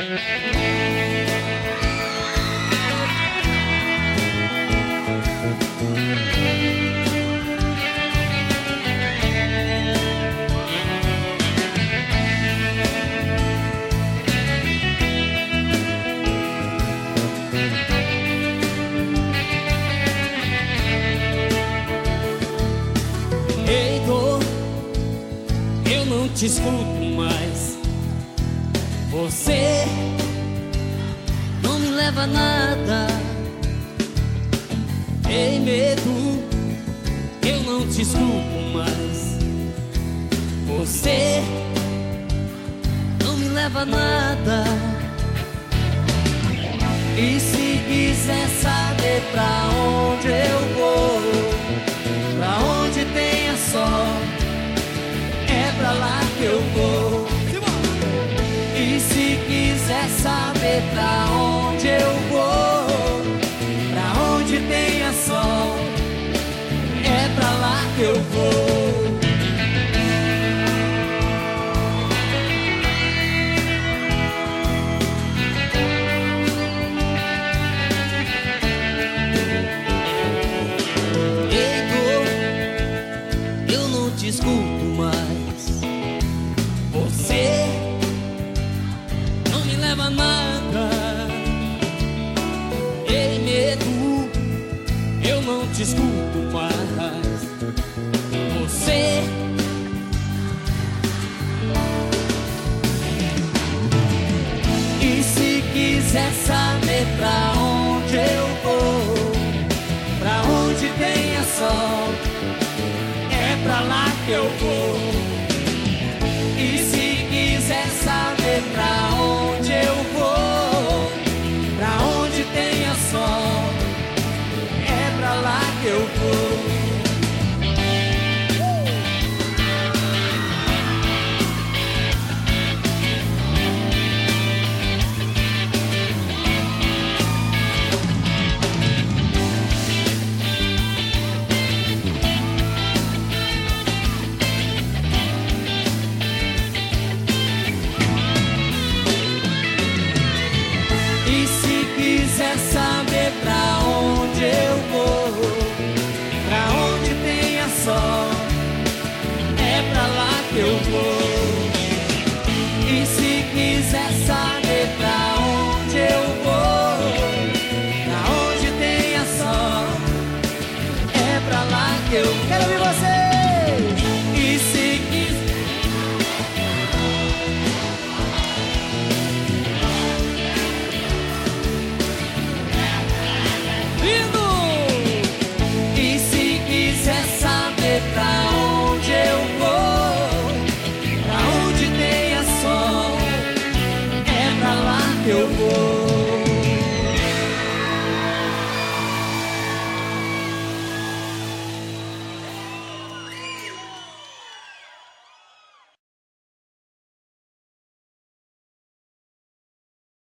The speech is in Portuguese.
Ei, dor, eu não te escuto mais. Você não me leva a nada. Ei, medo, eu não te escuto mais. Você não me leva a nada. E se quiser saber pra onde eu vou, pra onde tenha sol, é pra lá que eu vou. E se quiser saber pra onde eu vou, pra onde tenha sol, é pra lá que eu vou. Ei, dor, eu não te escuto mais. Você não me leva a nada. Ei, medo, eu não te escuto mais. Você e se quiser saber pra onde eu vou, pra onde tenha sol, é pra lá que eu vou. E se quiser saber pra onde eu vou, pra onde tenha sol, é pra lá que eu vou. E se quiser saber pra onde eu vou, pra onde tenha sol, é pra lá que eu vou. E se quiser saber pra onde eu vou, pra onde tenha sol, é pra lá que eu vou. Quero ouvir vocês! E se quiser e se quiser saber pra onde eu vou, pra onde tenha sol, é pra lá que eu vou.